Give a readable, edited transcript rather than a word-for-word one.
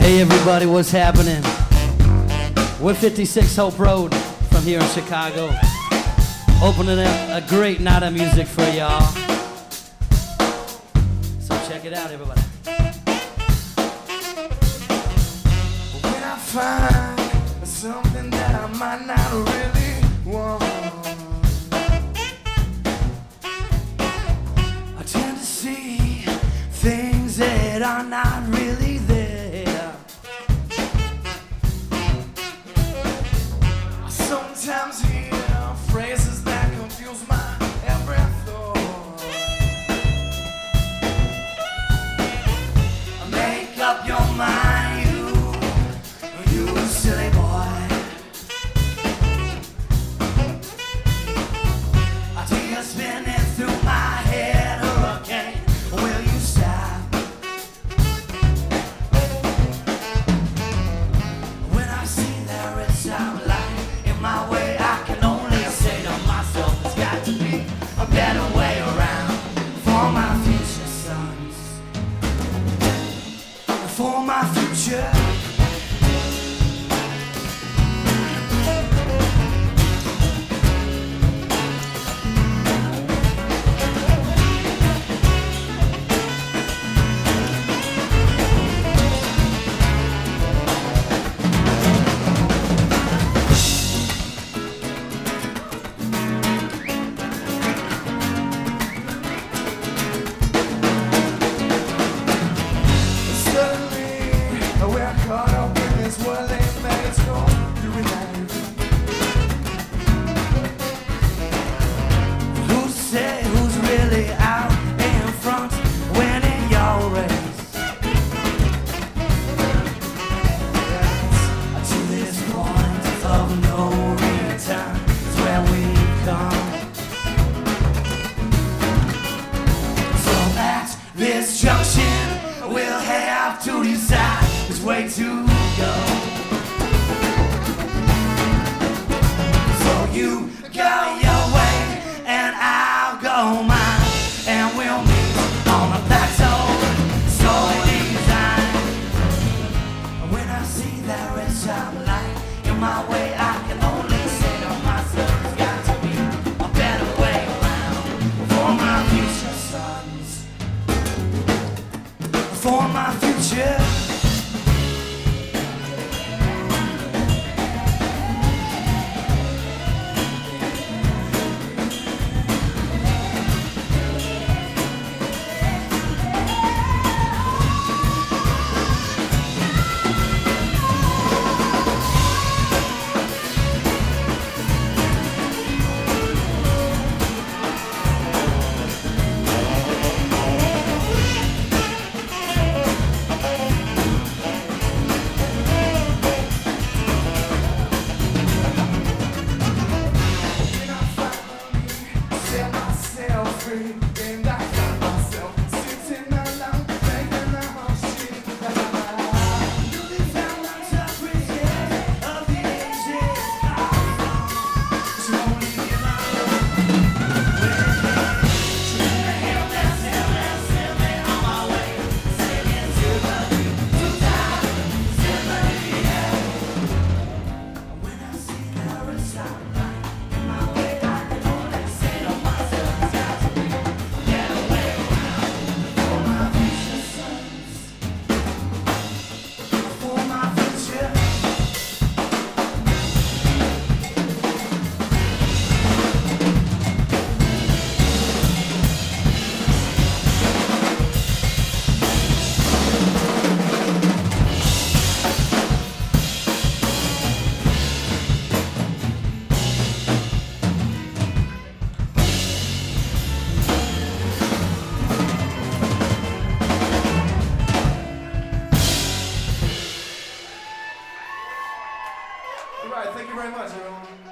Hey everybody, what's happening? We're 56 Hope Road from here in Chicago, opening up a great night of music for y'all. So check it out, everybody. When I find something that I might not really want, I tend to see things that are not really there. I sometimes hear phrases that confuse my every thought. Make up your mind, you silly boy. I see you spinning through my head, hurricane. Will you stop? When I see there is some light in my way, I can only say to myself, there's got to be a better way around for my future sons, for my future. We're caught up in this world, ain't made us go through life. Who's to say who's really out in front, winning your race? Yes, to this point of no return is where we've come. So at this junction, we'll have to decide which way to go. So you go your way and I'll go mine, and we'll meet on the plateau so design. When I see there is some light in my way, I can only say to myself, there's got to be a better way around for my future sons, for my future. And I got myself sitting alone, thinking about shit that I do. This sound like celebration of the ages. So only get my love. Sailing on my way, sailing to the deep, to die, sailing, yeah. When I see there is some light in my way, I can only say to myself, it's got to be get away for my future sons, for my future. All right, thank you very much, everyone.